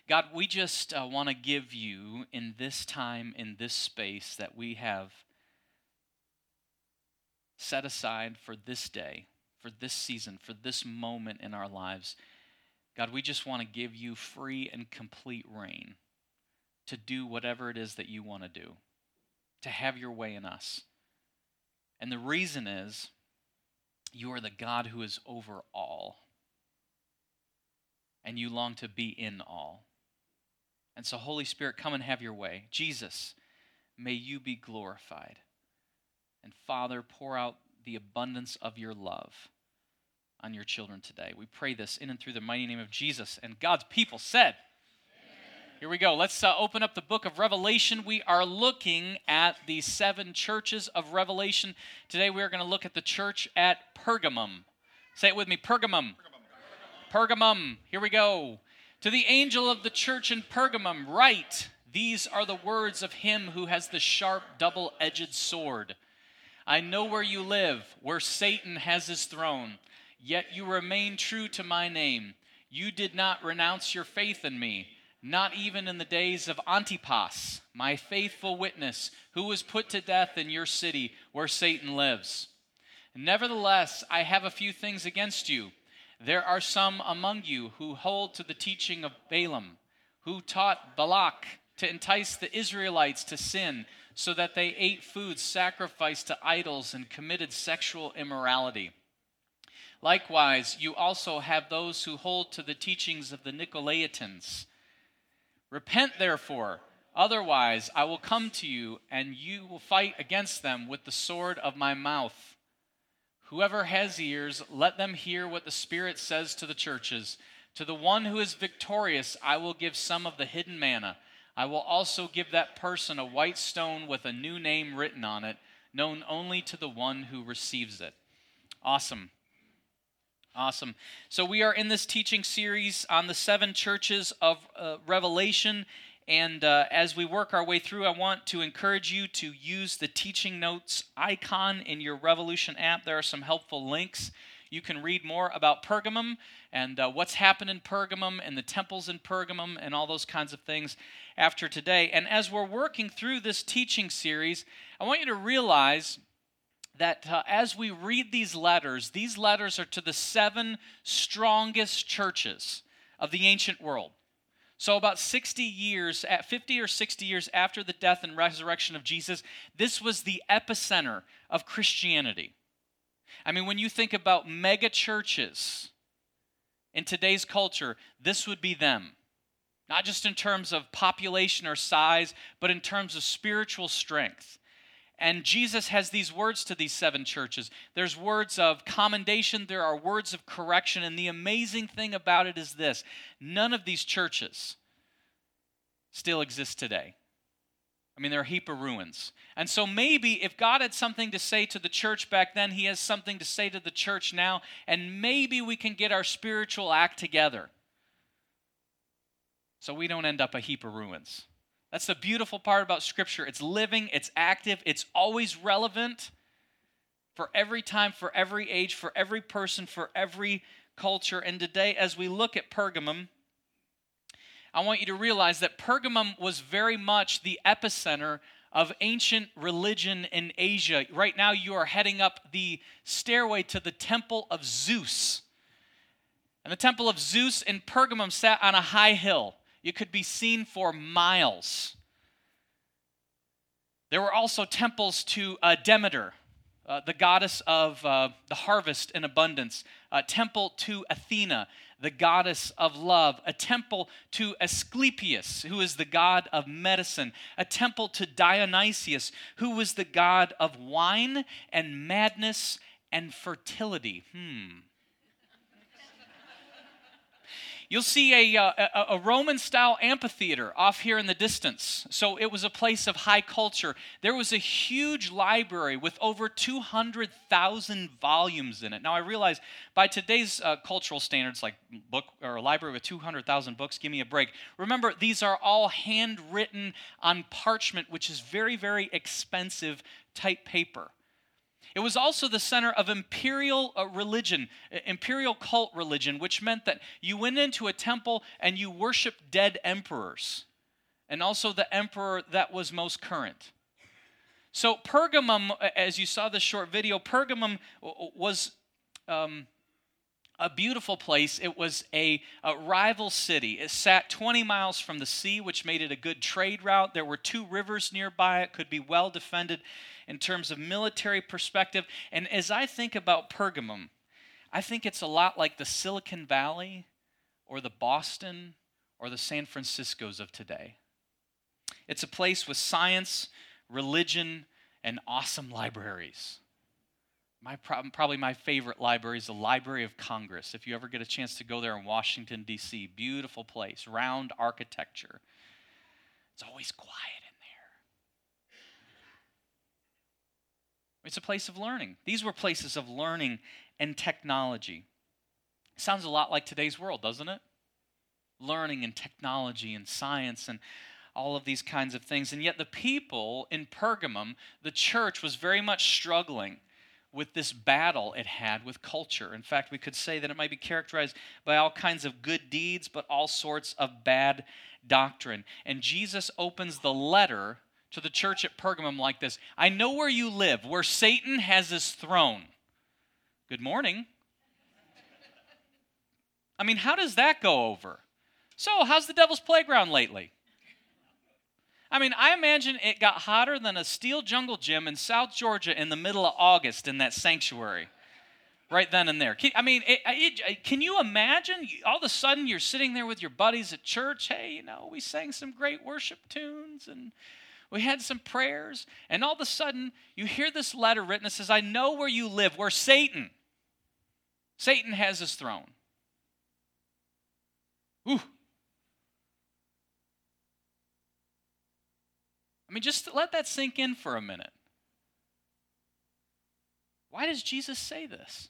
God, we just want to give you in this time, in this space that we have set aside for this day, for this season, for this moment in our lives. God, we just want to give you free and complete reign to do whatever it is that you want to do, to have your way in us. And the reason is you are the God who is over all, and you long to be in all. And so, Holy Spirit, come and have your way. Jesus, may you be glorified. And Father, pour out the abundance of your love on your children today. We pray this in and through the mighty name of Jesus. And God's people said, Amen. Here we go. Let's open up the book of Revelation. We are looking at the 7 churches of Revelation. Today we are going to look at the church at Pergamum. Say it with me, Pergamum. Pergamum. Here we go. To the angel of the church in Pergamum, write, these are the words of him who has the sharp double-edged sword. I know where you live, where Satan has his throne, yet you remain true to my name. You did not renounce your faith in me, not even in the days of Antipas, my faithful witness, who was put to death in your city where Satan lives. Nevertheless, I have a few things against you. There are some among you who hold to the teaching of Balaam, who taught Balak to entice the Israelites to sin, so that they ate food sacrificed to idols and committed sexual immorality. Likewise, you also have those who hold to the teachings of the Nicolaitans. Repent, therefore, otherwise I will come to you, and you will fight against them with the sword of my mouth. Whoever has ears, let them hear what the Spirit says to the churches. To the one who is victorious, I will give some of the hidden manna. I will also give that person a white stone with a new name written on it, known only to the one who receives it. Awesome. Awesome. So we are in this teaching series on the 7 churches of Revelation. And as we work our way through, I want to encourage you to use the teaching notes icon in your Revolution app. There are some helpful links. You can read more about Pergamum and what's happened in Pergamum and the temples in Pergamum and all those kinds of things after today. And as we're working through this teaching series, I want you to realize that as we read these letters are to the 7 strongest churches of the ancient world. So about 50 or 60 years after the death and resurrection of Jesus, this was the epicenter of Christianity. I mean, when you think about mega churches in today's culture, this would be them. Not just in terms of population or size, but in terms of spiritual strength. And Jesus has these words to these 7 churches. There's words of commendation, there are words of correction, and the amazing thing about it is this: none of these churches still exist today. I mean, they're a heap of ruins. And so maybe if God had something to say to the church back then, he has something to say to the church now, and maybe we can get our spiritual act together so we don't end up a heap of ruins. That's the beautiful part about Scripture. It's living, it's active, it's always relevant for every time, for every age, for every person, for every culture. And today, as we look at Pergamum, I want you to realize that Pergamum was very much the epicenter of ancient religion in Asia. Right now, you are heading up the stairway to the Temple of Zeus. And the Temple of Zeus in Pergamum sat on a high hill. You could be seen for miles. There were also temples to Demeter, the goddess of the harvest and abundance. A temple to Athena, the goddess of love. A temple to Asclepius, who is the god of medicine. A temple to Dionysius, who was the god of wine and madness and fertility. You'll see a Roman-style amphitheater off here in the distance. So it was a place of high culture. There was a huge library with over 200,000 volumes in it. Now I realize by today's cultural standards, like book or a library with 200,000 books, give me a break. Remember, these are all handwritten on parchment, which is very, very expensive type paper. It was also the center of imperial religion, imperial cult religion, which meant that you went into a temple and you worshiped dead emperors, and also the emperor that was most current. So Pergamum, as you saw this short video, Pergamum was a beautiful place. It was a rival city. It sat 20 miles from the sea, which made it a good trade route. There were 2 rivers nearby. It could be well defended in terms of military perspective. And as I think about Pergamum, I think it's a lot like the Silicon Valley or the Boston or the San Franciscos of today. It's a place with science, religion, and awesome libraries. Probably my favorite library is the Library of Congress. If you ever get a chance to go there in Washington, D.C., beautiful place, round architecture. It's always quiet in there. It's a place of learning. These were places of learning and technology. Sounds a lot like today's world, doesn't it? Learning and technology and science and all of these kinds of things. And yet the people in Pergamum, the church, was very much struggling with this battle it had with culture. In fact, we could say that it might be characterized by all kinds of good deeds, but all sorts of bad doctrine. And Jesus opens the letter to the church at Pergamum like this: I know where you live, where Satan has his throne. Good morning. I mean, how does that go over? So, how's the devil's playground lately? I mean, I imagine it got hotter than a steel jungle gym in South Georgia in the middle of August in that sanctuary, right then and there. Can you imagine? All of a sudden, you're sitting there with your buddies at church. Hey, we sang some great worship tunes, and we had some prayers. And all of a sudden, you hear this letter written that says, I know where you live, where Satan has his throne. Ooh. I mean, just let that sink in for a minute. Why does Jesus say this?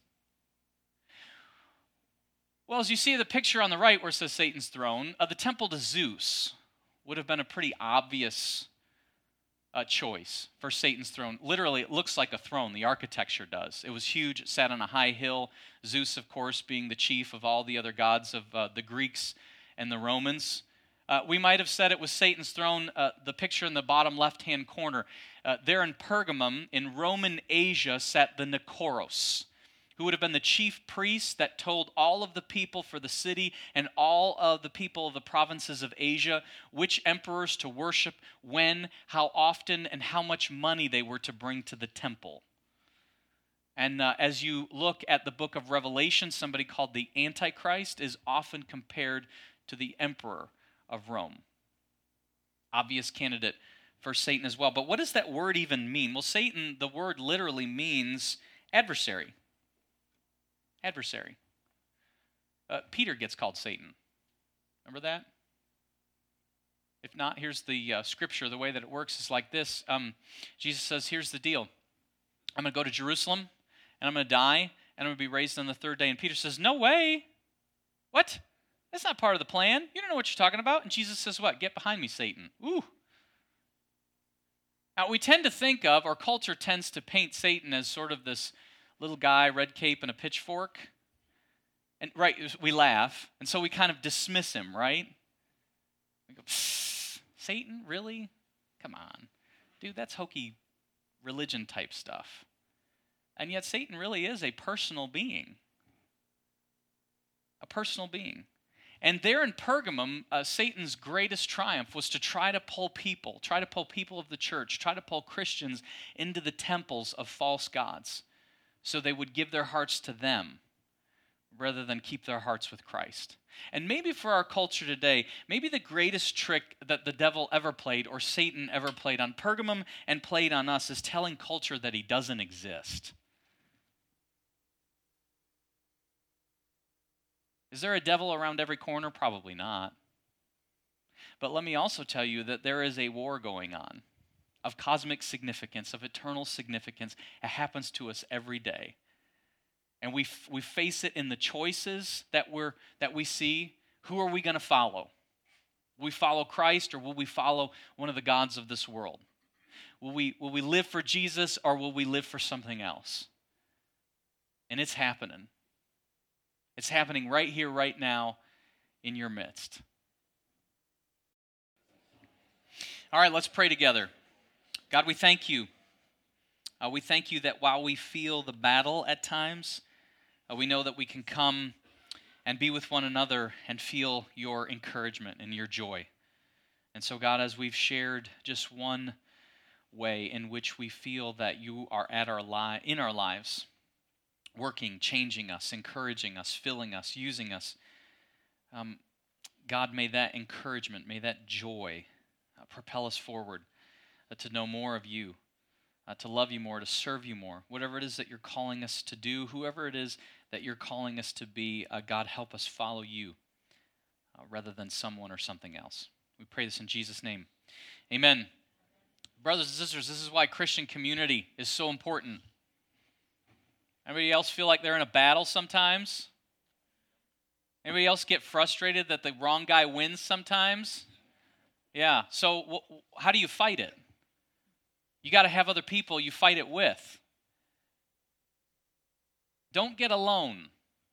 Well, as you see the picture on the right where it says Satan's throne, the temple to Zeus would have been a pretty obvious choice for Satan's throne. Literally, it looks like a throne. The architecture does. It was huge. It sat on a high hill. Zeus, of course, being the chief of all the other gods of the Greeks and the Romans. We might have said it was Satan's throne. The picture in the bottom left-hand corner. There in Pergamum, in Roman Asia, sat the Nikoros, who would have been the chief priest that told all of the people for the city and all of the people of the provinces of Asia which emperors to worship, when, how often, and how much money they were to bring to the temple. And as you look at the book of Revelation, somebody called the Antichrist is often compared to the emperor of Rome. Obvious candidate for Satan as well. But what does that word even mean? Well, Satan, the word literally means adversary. Adversary. Peter gets called Satan. Remember that? If not, here's the scripture. The way that it works is like this. Jesus says, here's the deal. I'm going to go to Jerusalem, and I'm going to die, and I'm going to be raised on the 3rd day. And Peter says, no way. What? That's not part of the plan. You don't know what you're talking about. And Jesus says what? Get behind me, Satan. Ooh. Now, we tend to think of, or culture tends to paint Satan as sort of this little guy, red cape and a pitchfork. And right, we laugh. And so we kind of dismiss him, right? We go, Satan, really? Come on. Dude, that's hokey religion type stuff. And yet Satan really is a personal being. A personal being. And there in Pergamum, Satan's greatest triumph was to try to pull people of the church, try to pull Christians into the temples of false gods so they would give their hearts to them rather than keep their hearts with Christ. And maybe for our culture today, maybe the greatest trick that the devil ever played or Satan ever played on Pergamum and played on us is telling culture that he doesn't exist. Is there a devil around every corner? Probably not. But let me also tell you that there is a war going on of cosmic significance, of eternal significance. It happens to us every day. And we face it in the choices that we see. Who are we going to follow? Will we follow Christ, or will we follow one of the gods of this world? Will we live for Jesus or will we live for something else? And it's happening. It's happening right here, right now, in your midst. All right, let's pray together. God, we thank you. We thank you that while we feel the battle at times, we know that we can come and be with one another and feel your encouragement and your joy. And so, God, as we've shared just one way in which we feel that you are in our lives, working, changing us, encouraging us, filling us, using us, God, may that encouragement, may that joy propel us forward to know more of you, to love you more, to serve you more. Whatever it is that you're calling us to do, whoever it is that you're calling us to be, God, help us follow you rather than someone or something else. We pray this in Jesus' name. Amen. Brothers and sisters, this is why Christian community is so important. Anybody else feel like they're in a battle sometimes? Anybody else get frustrated that the wrong guy wins sometimes? Yeah, so how do you fight it? You got to have other people you fight it with. Don't get alone.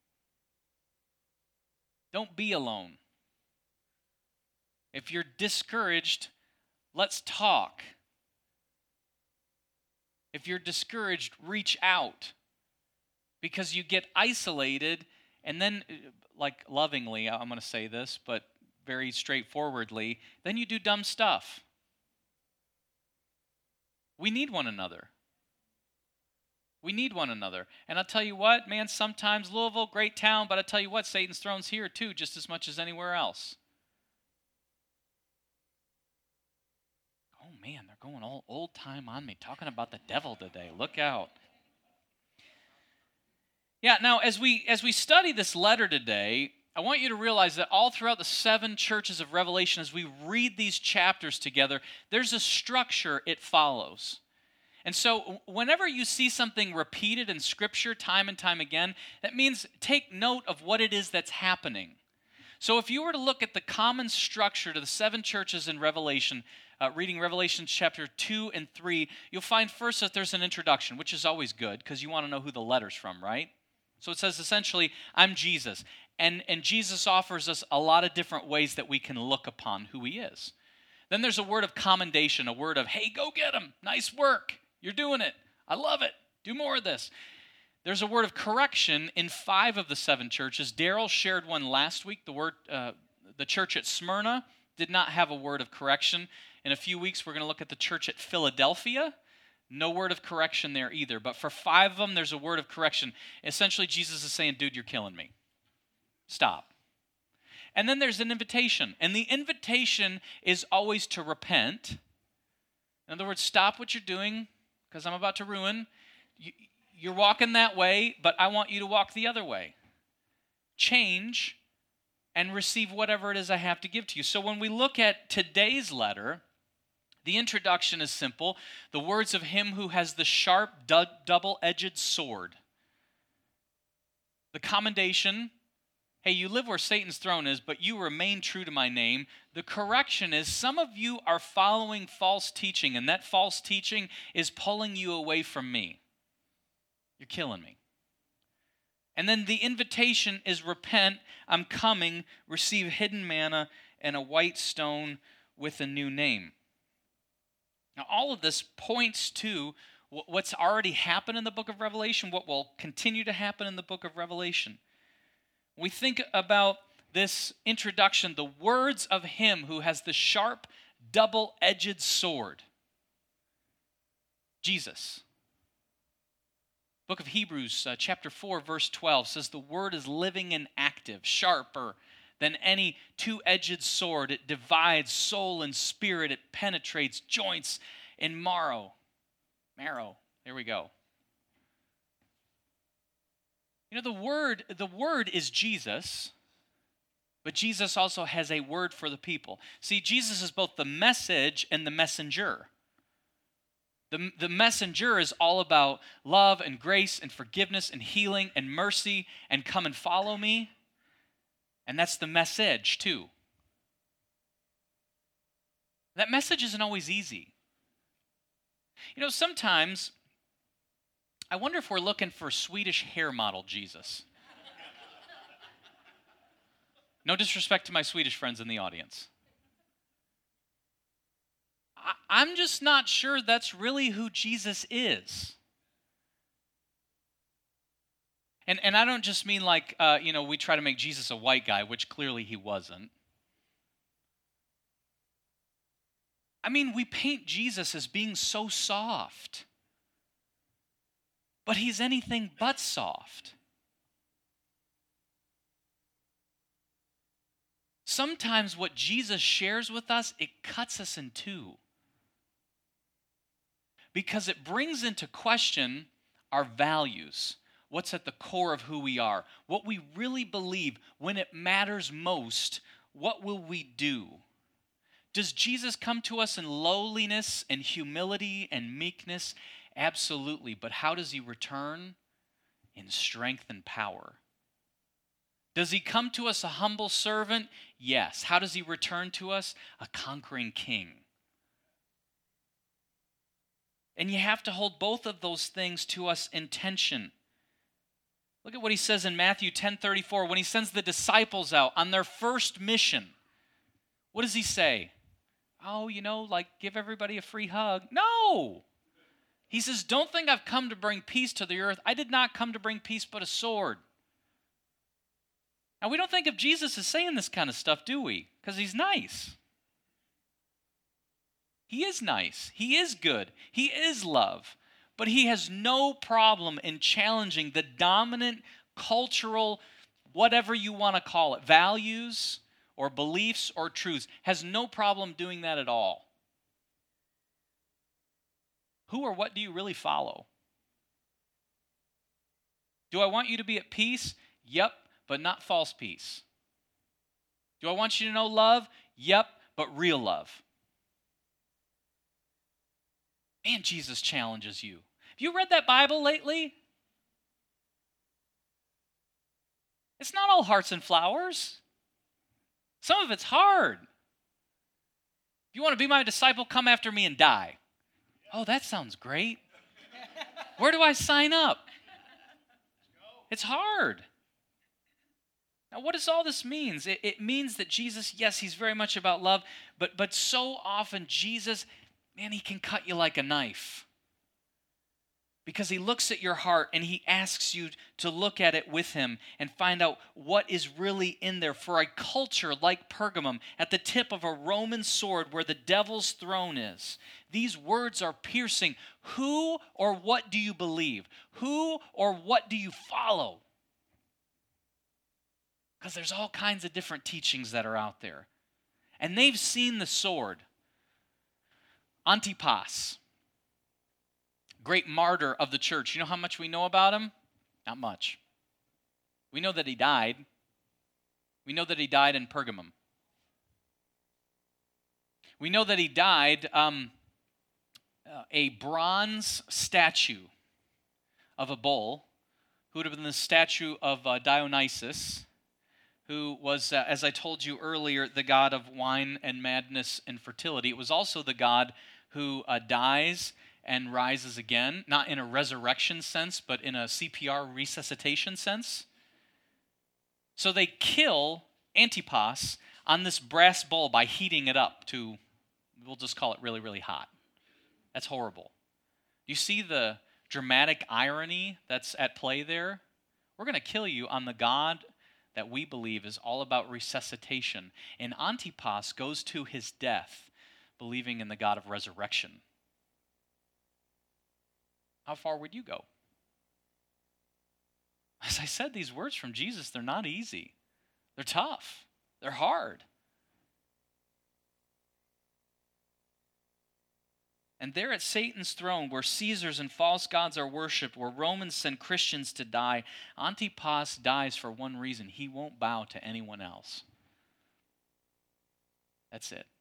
Don't be alone. If you're discouraged, let's talk. If you're discouraged, reach out. Because you get isolated, and then, like lovingly, I'm going to say this, but very straightforwardly, then you do dumb stuff. We need one another. We need one another. And I'll tell you what, man, sometimes Louisville, great town, but I'll tell you what, Satan's throne's here too, just as much as anywhere else. Oh man, they're going all old time on me, talking about the devil today. Look out. Yeah, now as we study this letter today, I want you to realize that all throughout the 7 churches of Revelation, as we read these chapters together, there's a structure it follows. And so whenever you see something repeated in Scripture time and time again, that means take note of what it is that's happening. So if you were to look at the common structure to the 7 churches in Revelation, reading Revelation chapter 2 and 3, you'll find first that there's an introduction, which is always good because you want to know who the letter's from, right? So it says essentially, I'm Jesus. And Jesus offers us a lot of different ways that we can look upon who he is. Then there's a word of commendation, a word of, hey, go get him. Nice work. You're doing it. I love it. Do more of this. There's a word of correction in 5 of the 7 churches. Daryl shared one last week. The church at Smyrna did not have a word of correction. In a few weeks, we're going to look at the church at Philadelphia. No word of correction there either. But for 5 of them, there's a word of correction. Essentially, Jesus is saying, dude, you're killing me. Stop. And then there's an invitation. And the invitation is always to repent. In other words, stop what you're doing because I'm about to ruin. You're walking that way, but I want you to walk the other way. Change and receive whatever it is I have to give to you. So when we look at today's letter, the introduction is simple. The words of him who has the sharp, double-edged sword. The commendation, hey, you live where Satan's throne is, but you remain true to my name. The correction is some of you are following false teaching, and that false teaching is pulling you away from me. You're killing me. And then the invitation is repent, I'm coming, receive hidden manna and a white stone with a new name. Now, all of this points to what's already happened in the book of Revelation, what will continue to happen in the book of Revelation. We think about this introduction, the words of him who has the sharp, double-edged sword. Jesus. Book of Hebrews, chapter 4, verse 12 says the word is living and active, sharper than any two-edged sword. It divides soul and spirit. It penetrates joints and marrow. There we go. You know, the word is Jesus, but Jesus also has a word for the people. See, Jesus is both the message and the messenger. The messenger is all about love and grace and forgiveness and healing and mercy and come and follow me. And that's the message too. That message isn't always easy. Sometimes I wonder if we're looking for Swedish hair model Jesus. No disrespect to my Swedish friends in the audience. I'm just not sure that's really who Jesus is. And I don't just mean like, we try to make Jesus a white guy, which clearly he wasn't. I mean, we paint Jesus as being so soft. But he's anything but soft. Sometimes what Jesus shares with us, it cuts us in two. Because it brings into question our values, what's at the core of who we are, what we really believe when it matters most, what will we do? Does Jesus come to us in lowliness and humility and meekness? Absolutely. But how does he return? In strength and power. Does he come to us a humble servant? Yes. How does he return to us? A conquering king. And you have to hold both of those things to us in tension. Look at what he says in Matthew 10:34 when he sends the disciples out on their first mission. What does he say? Oh, give everybody a free hug. No! He says, don't think I've come to bring peace to the earth. I did not come to bring peace but a sword. Now, we don't think of Jesus as saying this kind of stuff, do we? Because he's nice. He is nice. He is good. He is love. But he has no problem in challenging the dominant cultural, whatever you want to call it, values or beliefs or truths. Has no problem doing that at all. Who or what do you really follow? Do I want you to be at peace? Yep, but not false peace. Do I want you to know love? Yep, but real love. Man, Jesus challenges you. Have you read that Bible lately? It's not all hearts and flowers. Some of it's hard. If you want to be my disciple, come after me and die. Oh, that sounds great. Where do I sign up? It's hard. Now, what does all this mean? It means that Jesus, yes, he's very much about love, but so often Jesus, man, he can cut you like a knife. Because he looks at your heart and he asks you to look at it with him and find out what is really in there. For a culture like Pergamum, at the tip of a Roman sword where the devil's throne is, these words are piercing. Who or what do you believe? Who or what do you follow? Because there's all kinds of different teachings that are out there. And they've seen the sword. Antipas, great martyr of the church. You know how much we know about him? Not much. We know that he died. We know that he died in Pergamum. We know that he died a bronze statue of a bull, who would have been the statue of Dionysus, who was, as I told you earlier, the god of wine and madness and fertility. It was also the god who dies and rises again, not in a resurrection sense, but in a CPR resuscitation sense. So they kill Antipas on this brass bowl by heating it up to, we'll just call it really, really hot. That's horrible. You see the dramatic irony that's at play there? We're going to kill you on the God that we believe is all about resuscitation. And Antipas goes to his death believing in the God of resurrection. How far would you go? As I said, these words from Jesus, they're not easy. They're tough. They're hard. And there at Satan's throne, where Caesars and false gods are worshipped, where Romans send Christians to die, Antipas dies for one reason. He won't bow to anyone else. That's it.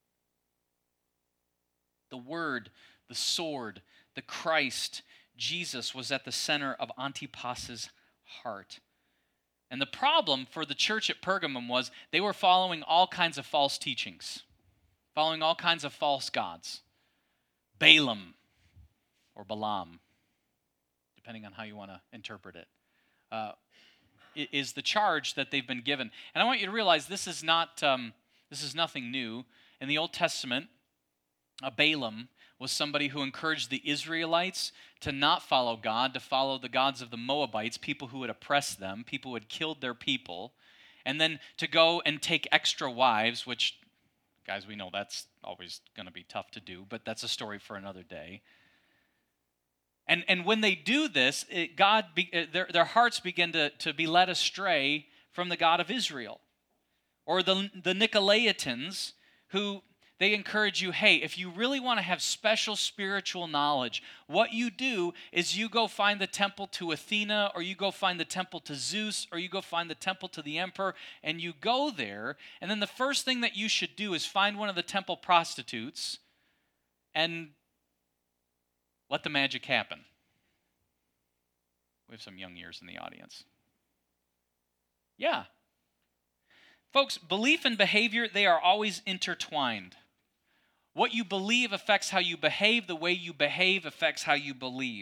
The Word, the sword, the Christ, Jesus, was at the center of Antipas's heart. And the problem for the church at Pergamum was they were following all kinds of false teachings, following all kinds of false gods. Balaam, or Balaam, depending on how you want to interpret it, is the charge that they've been given. And I want you to realize this is nothing new. In the Old Testament, Balaam was somebody who encouraged the Israelites to not follow God, to follow the gods of the Moabites, people who had oppressed them, people who had killed their people, and then to go and take extra wives, which, guys, we know that's always going to be tough to do, but that's a story for another day. And when they do this, their hearts begin to be led astray from the God of Israel. Or the Nicolaitans, who they encourage you, hey, if you really want to have special spiritual knowledge, what you do is you go find the temple to Athena, or you go find the temple to Zeus, or you go find the temple to the emperor, and you go there, and then the first thing that you should do is find one of the temple prostitutes and let the magic happen. We have some young ears in the audience. Yeah. Folks, belief and behavior, they are always intertwined. What you believe affects how you behave. The way you behave affects how you believe.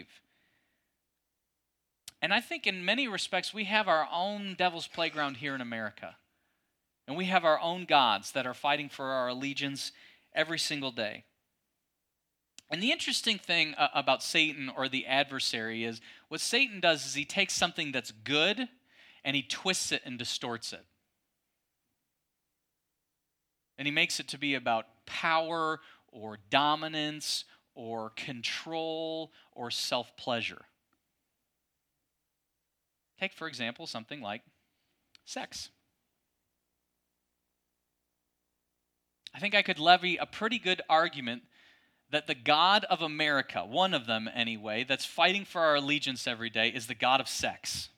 And I think in many respects, we have our own devil's playground here in America. And we have our own gods that are fighting for our allegiance every single day. And the interesting thing about Satan, or the adversary, is what Satan does is he takes something that's good and he twists it and distorts it. And he makes it to be about power or dominance or control or self-pleasure. Take, for example, something like sex. I think I could levy a pretty good argument that the God of America, one of them anyway, that's fighting for our allegiance every day, is the God of sex.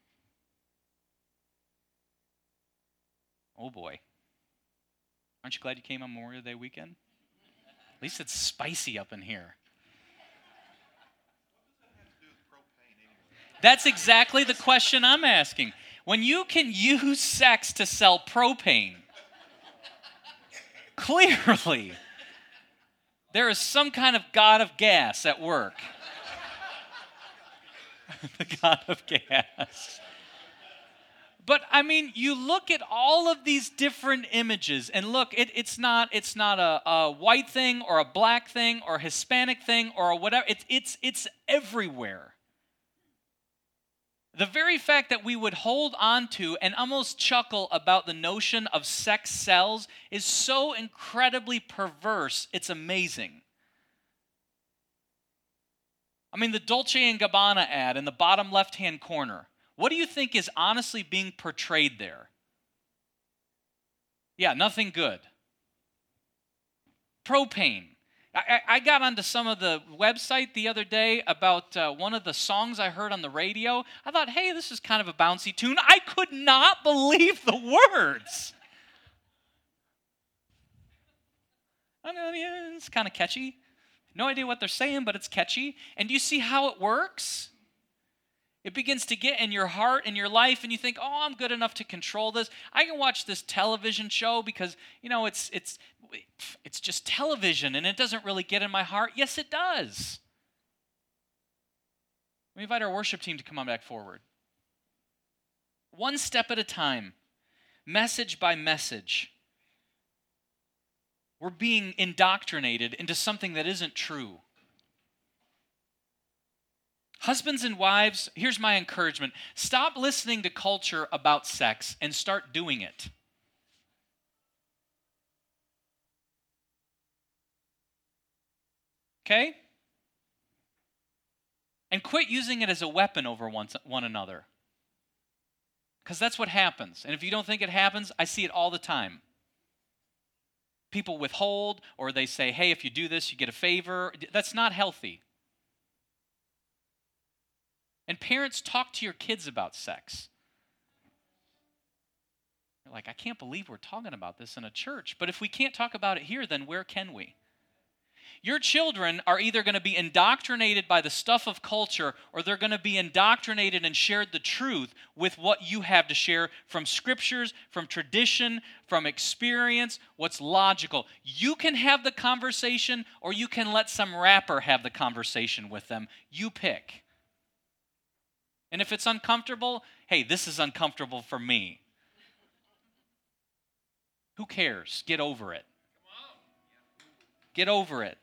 Oh boy. Aren't you glad you came on Memorial Day weekend? At least it's spicy up in here. That's exactly the question I'm asking. When you can use sex to sell propane, clearly, there is some kind of god of gas at work. The god of gas. But I mean, you look at all of these different images, and look, it's not a white thing or a black thing or a Hispanic thing or a whatever. It's everywhere. The very fact that we would hold on to and almost chuckle about the notion of sex sells is so incredibly perverse, it's amazing. I mean, the Dolce & Gabbana ad in the bottom left-hand corner, what do you think is honestly being portrayed there? Yeah, nothing good. Propane. I got onto some of the website the other day about one of the songs I heard on the radio. I thought, hey, this is kind of a bouncy tune. I could not believe the words. I know, yeah, it's kind of catchy. No idea what they're saying, but it's catchy. And do you see how it works? It begins to get in your heart and your life, and you think, oh, I'm good enough to control this. I can watch this television show because, you know, it's just television, and it doesn't really get in my heart. Yes, it does. We invite our worship team to come on back forward. One step at a time, message by message, we're being indoctrinated into something that isn't true. Husbands and wives, here's my encouragement. Stop listening to culture about sex and start doing it. Okay? And quit using it as a weapon over one another. Because that's what happens. And if you don't think it happens, I see it all the time. People withhold, or they say, hey, if you do this, you get a favor. That's not healthy. And parents, talk to your kids about sex. You're like, I can't believe we're talking about this in a church. But if we can't talk about it here, then where can we? Your children are either going to be indoctrinated by the stuff of culture, or they're going to be indoctrinated and shared the truth with what you have to share from scriptures, from tradition, from experience, what's logical. You can have the conversation, or you can let some rapper have the conversation with them. You pick. And if it's uncomfortable, hey, this is uncomfortable for me. Who cares? Get over it. Get over it.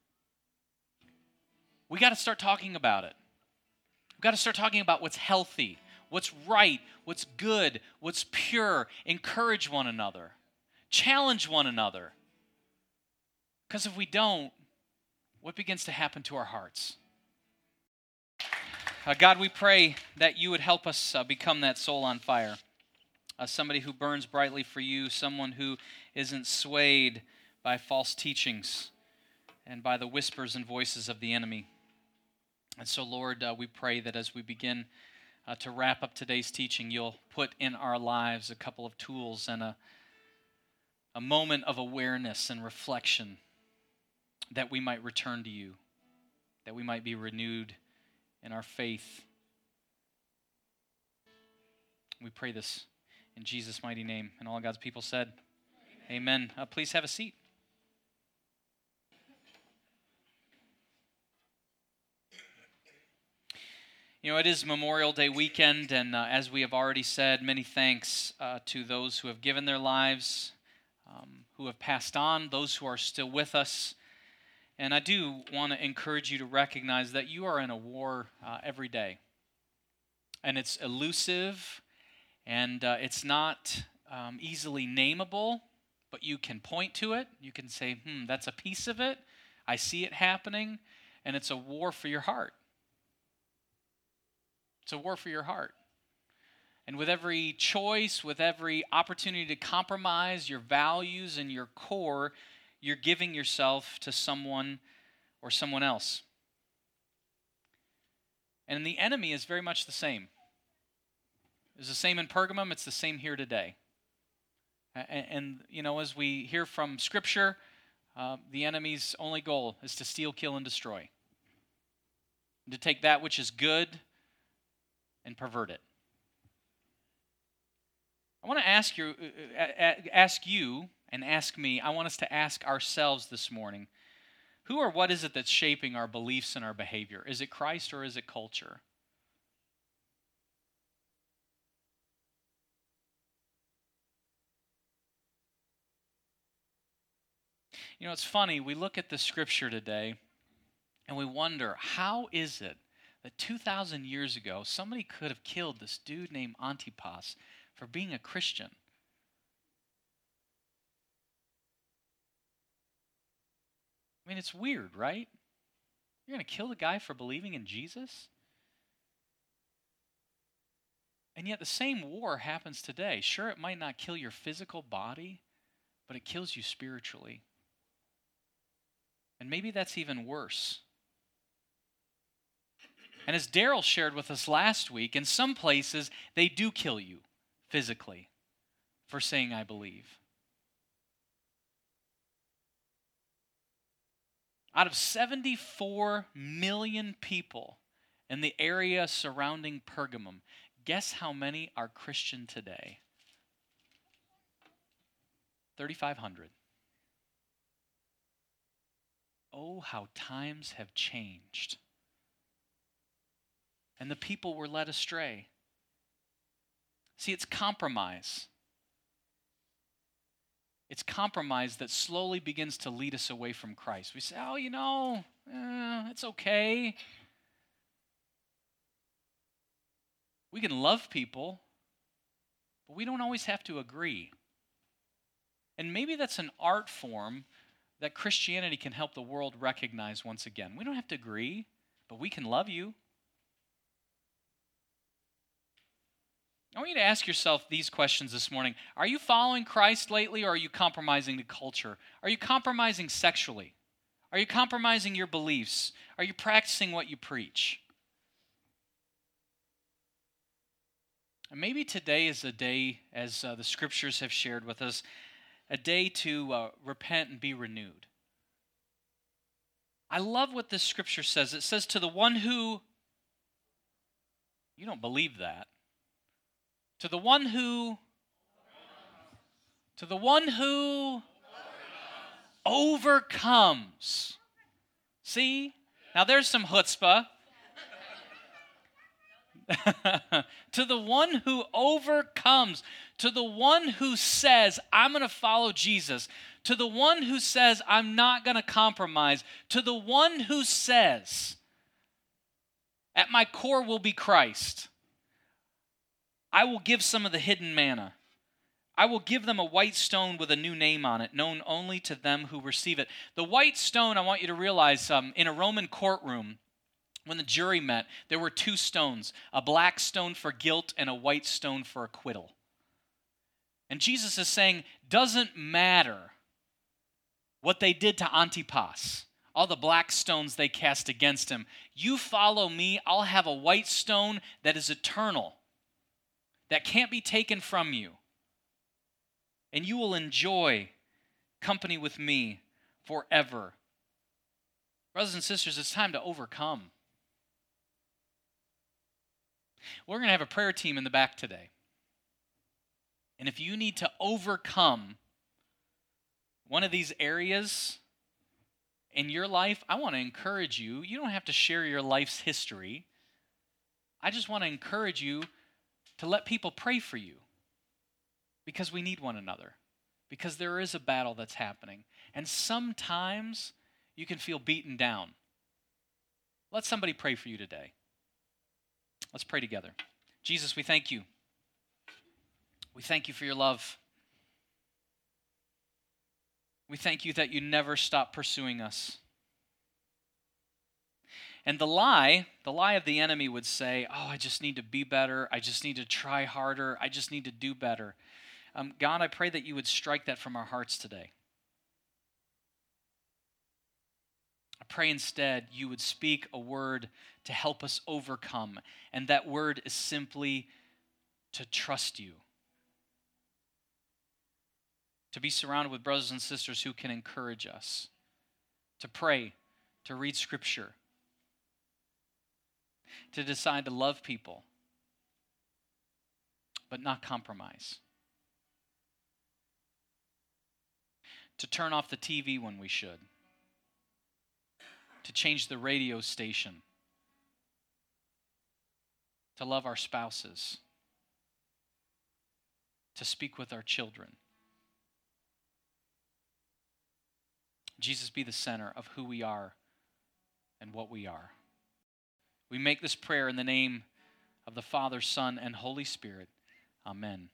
We got to start talking about it. We've got to start talking about what's healthy, what's right, what's good, what's pure. Encourage one another. Challenge one another. Because if we don't, what begins to happen to our hearts? God, we pray that you would help us become that soul on fire. Somebody who burns brightly for you, someone who isn't swayed by false teachings and by the whispers and voices of the enemy. And so, Lord, we pray that as we begin to wrap up today's teaching, you'll put in our lives a couple of tools and a moment of awareness and reflection that we might return to you, that we might be renewed in our faith. We pray this in Jesus' mighty name. And all God's people said, Amen. Please have a seat. You know, it is Memorial Day weekend, and as we have already said, many thanks to those who have given their lives, who have passed on, those who are still with us. And I do want to encourage you to recognize that you are in a war every day. And it's elusive, and it's not easily nameable, but you can point to it. You can say, that's a piece of it. I see it happening, and it's a war for your heart. It's a war for your heart. And with every choice, with every opportunity to compromise your values and your core, you're giving yourself to someone or someone else. And the enemy is very much the same. It's the same in Pergamum, it's the same here today. And you know, as we hear from Scripture, the enemy's only goal is to steal, kill, and destroy. And to take that which is good and pervert it. I want to ask you and ask me, I want us to ask ourselves this morning, who or what is it that's shaping our beliefs and our behavior? Is it Christ or is it culture? You know, it's funny, we look at the Scripture today and we wonder, how is it that 2,000 years ago, somebody could have killed this dude named Antipas for being a Christian? I mean, it's weird, right? You're going to kill the guy for believing in Jesus? And yet the same war happens today. Sure, it might not kill your physical body, but it kills you spiritually. And maybe that's even worse. And as Daryl shared with us last week, in some places, they do kill you physically for saying, I believe. Out of 74 million people in the area surrounding Pergamum, guess how many are Christian today? 3,500. Oh, how times have changed. And the people were led astray. See, it's compromise. It's compromise that slowly begins to lead us away from Christ. We say, oh, it's okay. We can love people, but we don't always have to agree. And maybe that's an art form that Christianity can help the world recognize once again. We don't have to agree, but we can love you. I want you to ask yourself these questions this morning. Are you following Christ lately, or are you compromising the culture? Are you compromising sexually? Are you compromising your beliefs? Are you practicing what you preach? And maybe today is a day, as the Scriptures have shared with us, a day to repent and be renewed. I love what this scripture says. It says, to the one who, you don't believe that. To the one who overcomes. See? Now there's some chutzpah. To the one who overcomes, to the one who says, I'm going to follow Jesus, to the one who says, I'm not going to compromise, to the one who says, at my core will be Christ. I will give some of the hidden manna. I will give them a white stone with a new name on it, known only to them who receive it. The white stone, I want you to realize, in a Roman courtroom, when the jury met, there were two stones, a black stone for guilt and a white stone for acquittal. And Jesus is saying, doesn't matter what they did to Antipas, all the black stones they cast against him. You follow me, I'll have a white stone that is eternal, that can't be taken from you. And you will enjoy company with me forever. Brothers and sisters, it's time to overcome. We're going to have a prayer team in the back today. And if you need to overcome one of these areas in your life, I want to encourage you. You don't have to share your life's history. I just want to encourage you to let people pray for you, because we need one another, because there is a battle that's happening. And sometimes you can feel beaten down. Let somebody pray for you today. Let's pray together. Jesus, we thank you. We thank you for your love. We thank you that you never stop pursuing us. And the lie of the enemy would say, oh, I just need to be better. I just need to try harder. I just need to do better. God, I pray that you would strike that from our hearts today. I pray instead you would speak a word to help us overcome. And that word is simply to trust you. To be surrounded with brothers and sisters who can encourage us. To pray, to read Scripture. To decide to love people, but not compromise. To turn off the TV when we should. To change the radio station. To love our spouses. To speak with our children. Jesus, be the center of who we are and what we are. We make this prayer in the name of the Father, Son, and Holy Spirit. Amen.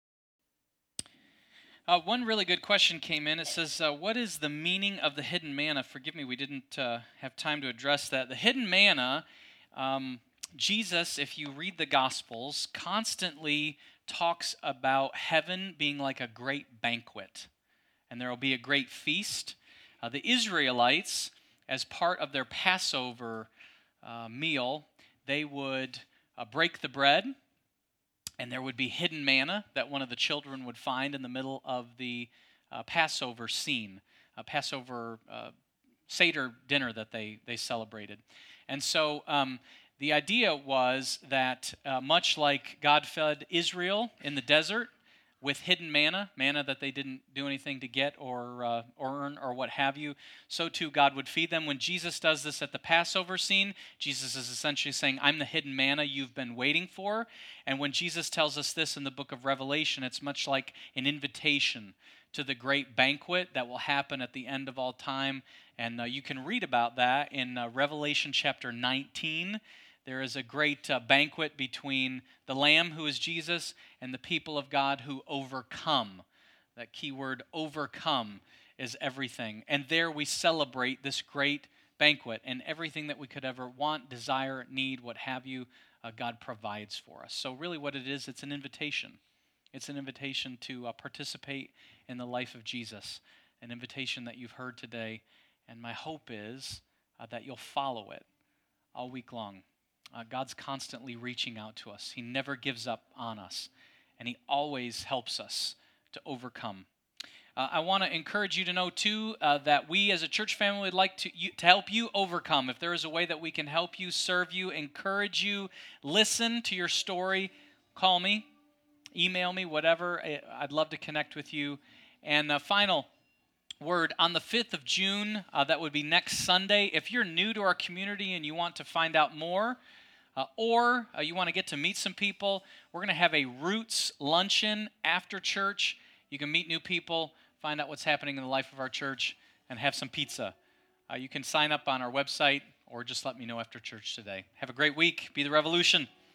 One really good question came in. It says, what is the meaning of the hidden manna? Forgive me, we didn't have time to address that. The hidden manna, Jesus, if you read the Gospels, constantly talks about heaven being like a great banquet. And there will be a great feast. The Israelites, as part of their Passover meal, they would break the bread, and there would be hidden manna that one of the children would find in the middle of the Passover scene, a Passover Seder dinner that they celebrated. And so the idea was that much like God fed Israel in the desert with hidden manna that they didn't do anything to get or earn or what have you, so too God would feed them. When Jesus does this at the Passover scene, Jesus is essentially saying, I'm the hidden manna you've been waiting for. And when Jesus tells us this in the book of Revelation, it's much like an invitation to the great banquet that will happen at the end of all time. And you can read about that in Revelation chapter 19. There is a great banquet between the Lamb, who is Jesus, and the people of God who overcome. That key word, overcome, is everything. And there we celebrate this great banquet, and everything that we could ever want, desire, need, what have you, God provides for us. So really what it is, it's an invitation. It's an invitation to participate in the life of Jesus, an invitation that you've heard today. And my hope is that you'll follow it all week long. God's constantly reaching out to us. He never gives up on us, and He always helps us to overcome. I want to encourage you to know, too, that we as a church family would like to help you overcome. If there is a way that we can help you, serve you, encourage you, listen to your story, call me, email me, whatever. I'd love to connect with you. And final word, on the 5th of June, that would be next Sunday. If you're new to our community and you want to find out more, or you want to get to meet some people, we're going to have a Roots luncheon after church. You can meet new people, find out what's happening in the life of our church, and have some pizza. You can sign up on our website or just let me know after church today. Have a great week. Be the revolution.